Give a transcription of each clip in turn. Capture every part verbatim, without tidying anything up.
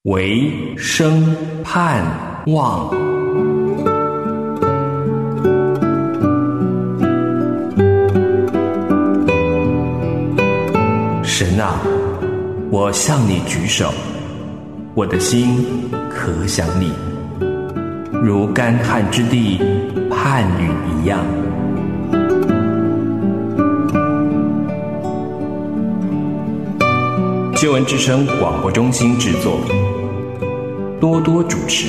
唯生盼望。神啊，我向你举手，我的心可想你，如干旱之地盼雨一样。救恩之声广播中心制作，多多主持。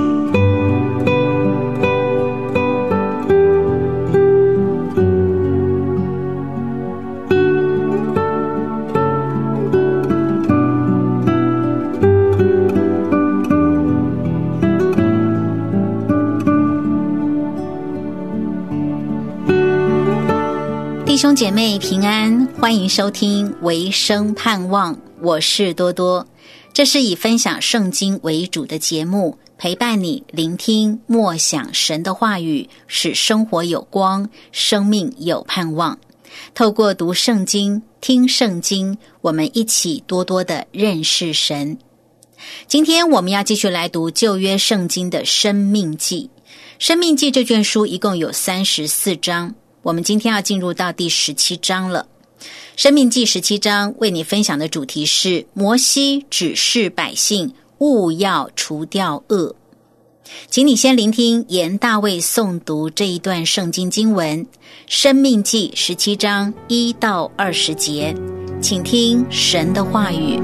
弟兄姐妹平安，欢迎收听唯生盼望，我是多多。这是以分享圣经为主的节目，陪伴你聆听默想神的话语，使生活有光，生命有盼望。透过读圣经、听圣经，我们一起多多的认识神。今天我们要继续来读旧约圣经的申命记。申命记这卷书一共有三十四章，我们今天要进入到第十七章了。申命记十七章为你分享的主题是摩西指示百姓务要除掉恶。请你先聆听严大卫诵读这一段圣经经文，申命记十七章一到二十节，请听神的话语。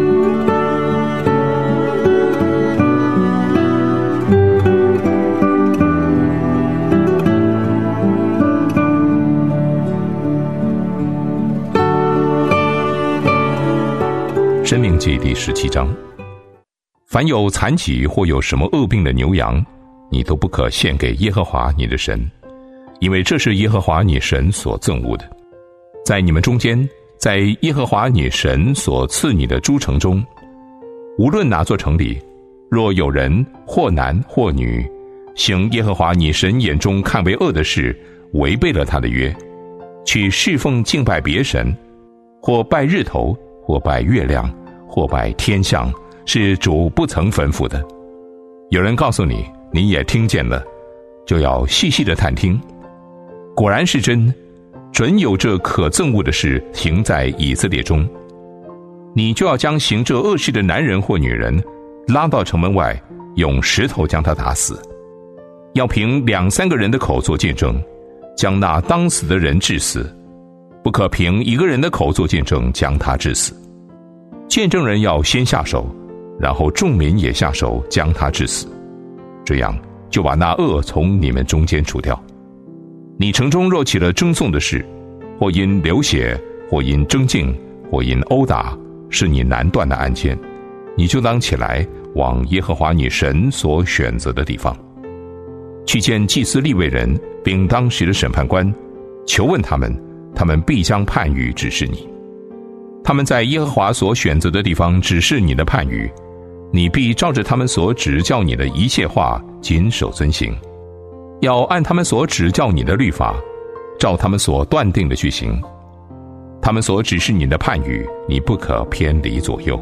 申命记第十七章，凡有残疾或有什么恶病的牛羊，你都不可献给耶和华你的神，因为这是耶和华你神所憎恶的。在你们中间，在耶和华你神所赐你的诸城中，无论哪座城里，若有人或男或女行耶和华你神眼中看为恶的事，违背了他的约，去侍奉敬拜别神，或拜日头，或拜月亮，或拜天象，是主不曾吩咐的。有人告诉你，你也听见了，就要细细的探听。果然是真，准有这可憎恶的事行在以色列中。你就要将行这恶事的男人或女人拉到城门外，用石头将他打死。要凭两三个人的口做见证，将那当死的人治死，不可凭一个人的口做见证将他治死。见证人要先下手，然后众民也下手将他治死，这样就把那恶从你们中间除掉。你城中若起了争讼的事，或因流血，或因争竞，或因殴打，是你难断的案件，你就当起来往耶和华你神所选择的地方，去见祭司利未人并当时的审判官，求问他们，他们必将判语指示你。他们在耶和华所选择的地方指示你的判语，你必照着他们所指教你的一切话谨守遵行，要按他们所指教你的律法，照他们所断定的去行。他们所指示你的判语，你不可偏离左右。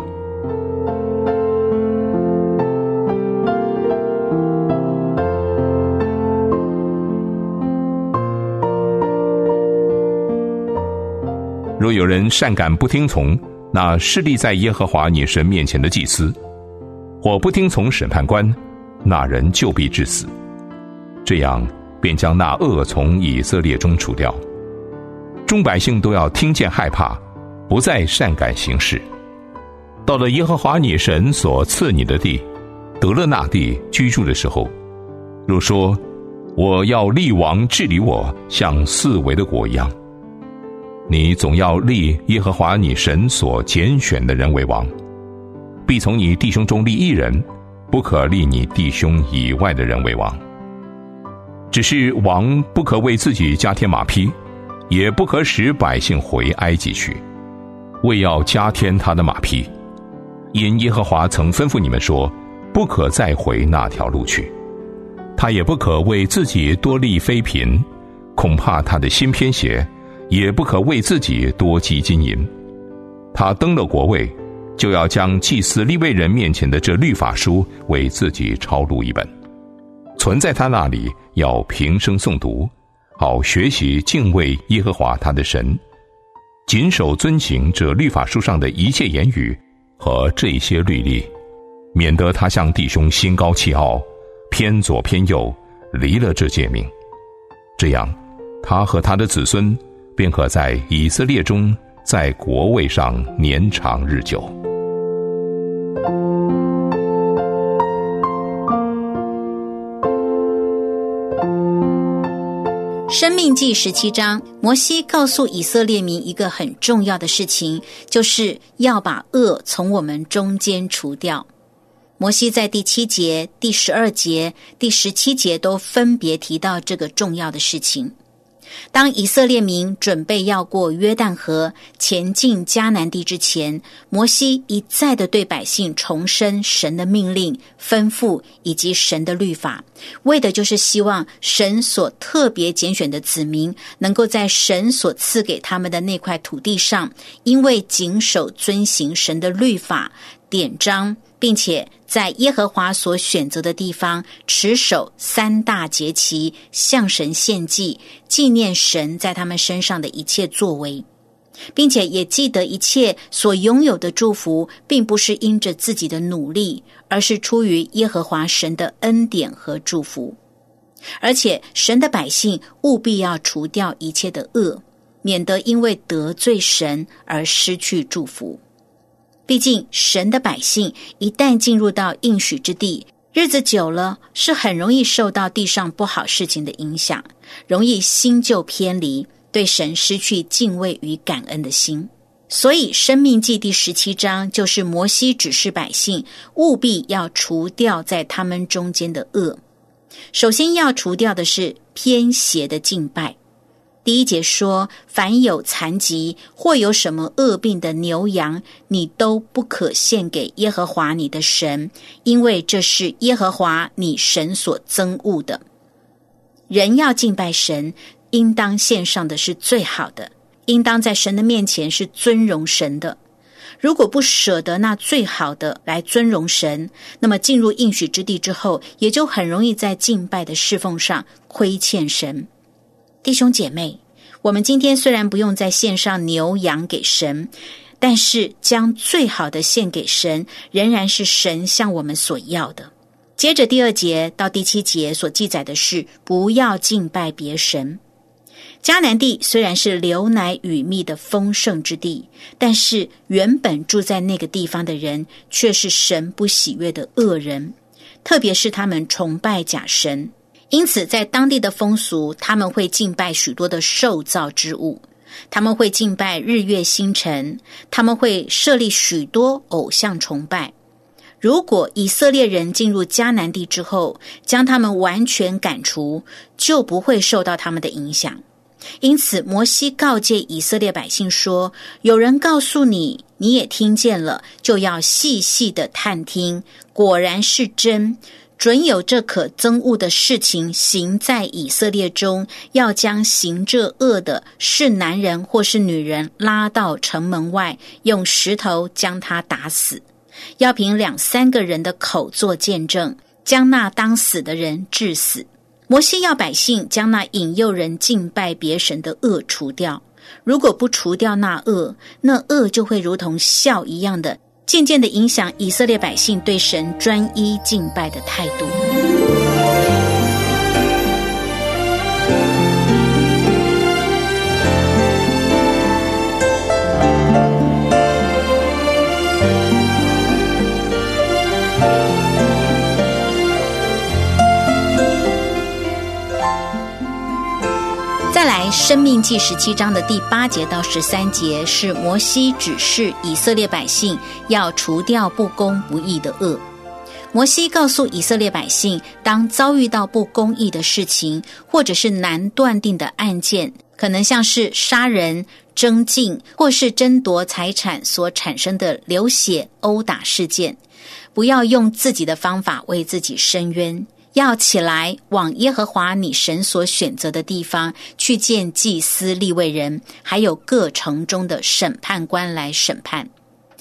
若有人擅敢不听从那侍立在耶和华你神面前的祭司，或不听从审判官，那人就必致死。这样便将那恶从以色列中除掉。众百姓都要听见害怕，不再擅敢行事。到了耶和华你神所赐你的地，得了那地居住的时候，若说我要立王治理我，像四围的国一样，你总要立耶和华你神所拣选的人为王，必从你弟兄中立一人，不可立你弟兄以外的人为王。只是王不可为自己加添马匹，也不可使百姓回埃及去，为要加添他的马匹，因耶和华曾吩咐你们说，不可再回那条路去。他也不可为自己多立妃嫔，恐怕他的心偏邪，也不可为自己多积金银。他登了国位， 就要将祭司利未人面前的这律法书为自己抄录一本，存在他那里，要平生诵读，好学习敬畏耶和华他的神，谨守遵行这律法书上的一切言语和这些律例，免得他向弟兄心高气傲，偏左偏右，离了这诫命。这样他和他的子孙便可在以色列中在国位上年长日久。 申命记十七章，摩西告诉以色列民一个很重要的事情，就是要把恶从我们中间除掉。摩西在第七节、第十二节、第十七节都分别提到这个重要的事情。当以色列民准备要过约旦河前进迦南地之前，摩西一再的对百姓重申神的命令、吩咐以及神的律法，为的就是希望神所特别拣选的子民能够在神所赐给他们的那块土地上，因为谨守遵行神的律法典章，并且在耶和华所选择的地方持守三大节期，向神献祭，纪念神在他们身上的一切作为，并且也记得一切所拥有的祝福并不是因着自己的努力，而是出于耶和华神的恩典和祝福。而且神的百姓务必要除掉一切的恶，免得因为得罪神而失去祝福。毕竟神的百姓一旦进入到应许之地，日子久了是很容易受到地上不好事情的影响，容易心就偏离，对神失去敬畏与感恩的心。所以申命记第十七章就是摩西指示百姓务必要除掉在他们中间的恶。首先要除掉的是偏邪的敬拜。第一节说，凡有残疾或有什么恶病的牛羊，你都不可献给耶和华你的神，因为这是耶和华你神所憎恶的。人要敬拜神，应当献上的是最好的，应当在神的面前是尊荣神的。如果不舍得那最好的来尊荣神，那么进入应许之地之后，也就很容易在敬拜的侍奉上亏欠神。弟兄姐妹，我们今天虽然不用再献上牛羊给神，但是将最好的献给神，仍然是神向我们所要的。接着第二节到第七节所记载的是，不要敬拜别神。迦南地虽然是流奶与蜜的丰盛之地，但是原本住在那个地方的人却是神不喜悦的恶人，特别是他们崇拜假神。因此在当地的风俗，他们会敬拜许多的受造之物，他们会敬拜日月星辰，他们会设立许多偶像崇拜。如果以色列人进入迦南地之后，将他们完全赶除，就不会受到他们的影响。因此摩西告诫以色列百姓说，有人告诉你，你也听见了，就要细细的探听，果然是真，准有这可憎恶的事情行在以色列中，要将行这恶的是男人或是女人拉到城门外，用石头将他打死，要凭两三个人的口做见证，将那当死的人治死。摩西要百姓将那引诱人敬拜别神的恶除掉，如果不除掉那恶，那恶就会如同笑一样的渐渐地影响以色列百姓对神专一敬拜的态度。再来，申命记十七章的第八节到十三节是摩西指示以色列百姓要除掉不公不义的恶。摩西告诉以色列百姓，当遭遇到不公义的事情，或者是难断定的案件，可能像是杀人、争竞或是争夺财产所产生的流血、殴打事件，不要用自己的方法为自己伸冤，要起来往耶和华你神所选择的地方去见祭司利未人，还有各城中的审判官来审判。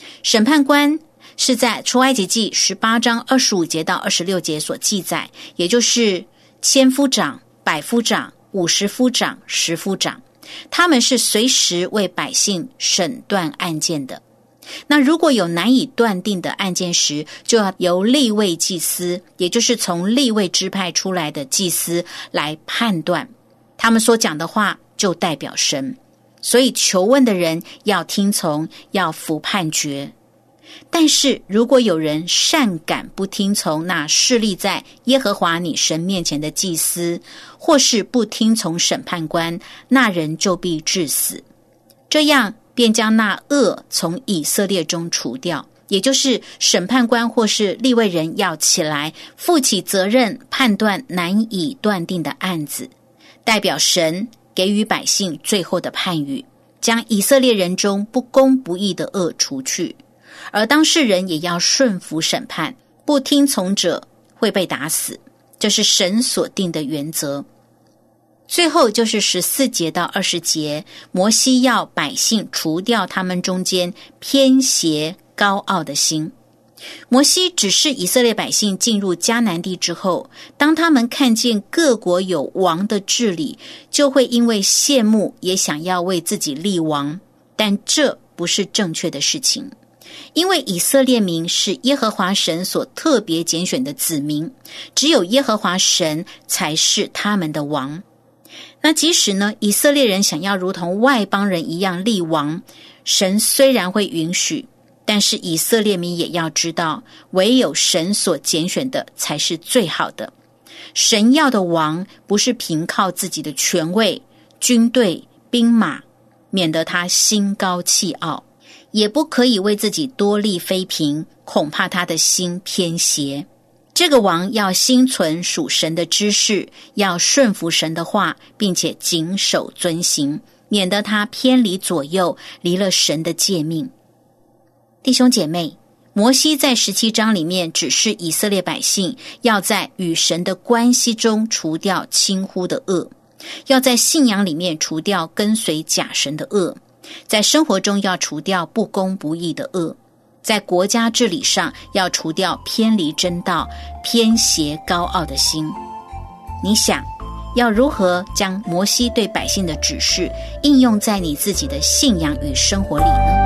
审判官是在出埃及记十八章二十五节到二十六节所记载，也就是千夫长、百夫长、五十夫长、十夫长，他们是随时为百姓审断案件的。那如果有难以断定的案件时，就要由利未祭司，也就是从利未支派出来的祭司来判断，他们所讲的话就代表神，所以求问的人要听从，要服判决。但是如果有人擅敢不听从那侍立在耶和华你神面前的祭司，或是不听从审判官，那人就必致死。这样便将那恶从以色列中除掉，也就是审判官或是利未人要起来负起责任，判断难以断定的案子，代表神给予百姓最后的判语，将以色列人中不公不义的恶除去。而当事人也要顺服审判，不听从者会被打死，这是神所定的原则。最后就是十四节到二十节，摩西要百姓除掉他们中间偏邪高傲的心。摩西指示以色列百姓进入迦南地之后，当他们看见各国有王的治理，就会因为羡慕也想要为自己立王，但这不是正确的事情。因为以色列民是耶和华神所特别拣选的子民，只有耶和华神才是他们的王。那即使呢，以色列人想要如同外邦人一样立王，神虽然会允许，但是以色列民也要知道，唯有神所拣选的才是最好的。神要的王不是凭靠自己的权位、军队、兵马，免得他心高气傲，也不可以为自己多立妃嫔，恐怕他的心偏邪。这个王要心存属神的知识，要顺服神的话，并且谨守遵行，免得他偏离左右，离了神的诫命。弟兄姐妹，摩西在十七章里面指示以色列百姓，要在与神的关系中除掉轻忽的恶，要在信仰里面除掉跟随假神的恶，在生活中要除掉不公不义的恶，在国家治理上要除掉偏离真道、偏邪高傲的心。你想要如何将摩西对百姓的指示应用在你自己的信仰与生活里呢？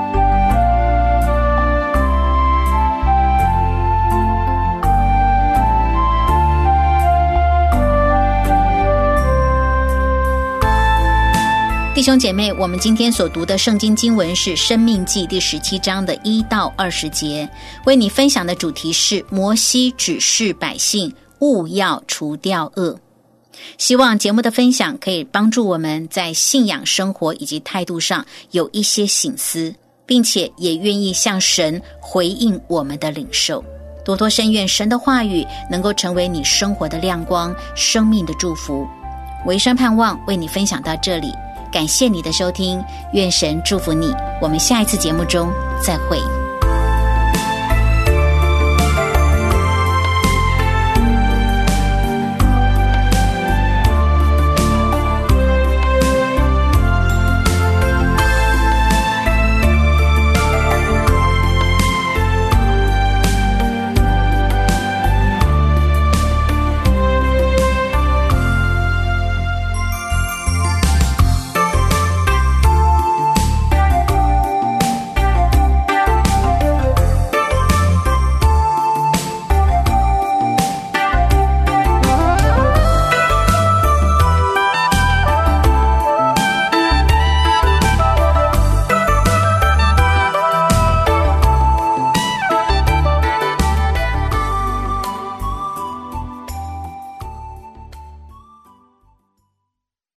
弟兄姐妹，我们今天所读的圣经经文是《申命记》第十七章的一到二十节，为你分享的主题是摩西指示百姓务要除掉恶。希望节目的分享可以帮助我们在信仰生活以及态度上有一些省思，并且也愿意向神回应我们的领受。多多深愿神的话语能够成为你生活的亮光，生命的祝福。维生盼望为你分享到这里，感谢你的收听，愿神祝福你，我们下一次节目中再会。